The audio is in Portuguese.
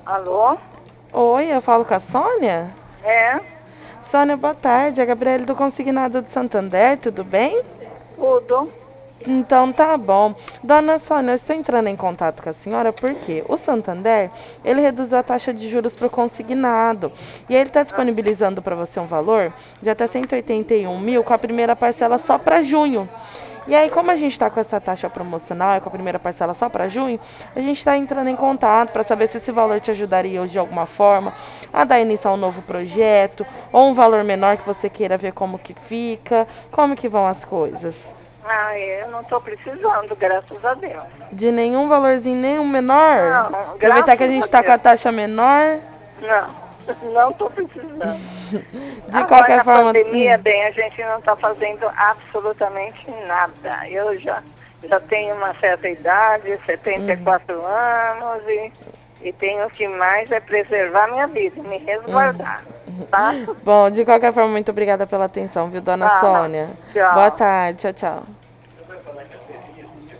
Alô? Oi, eu falo com a Sônia? É, Sônia, boa tarde. É a Gabriela do Consignado de Santander, tudo bem? tudo. Então tá bom. Dona Sônia, eu estou entrando em contato com a senhora porque o Santander, ele reduziu a taxa de juros para o consignado. E ele está Ah, disponibilizando para você um valor de até 181 mil com a primeira parcela só para junho. E aí, como a gente está com essa taxa promocional e com a primeira parcela só para junho, a gente está entrando em contato para saber se esse valor te ajudaria hoje de alguma forma a dar início a um novo projeto, ou um valor menor que você queira ver como que fica, como que vão as coisas. eu não estou precisando, graças a Deus. De nenhum valorzinho, nenhum menor? Não, Aproveitar que a graças gente a está com a Deus. taxa menor. Não, não estou precisando. De Agora, qualquer na forma, pandemia, bem, a gente não está fazendo absolutamente nada. Eu já tenho uma certa idade, 74 anos, e tenho que mais é preservar minha vida, me resguardar, tá? bom, de qualquer forma, muito obrigada pela atenção, viu, dona Tá, Sônia? Boa tchau. tarde, tchau, tchau.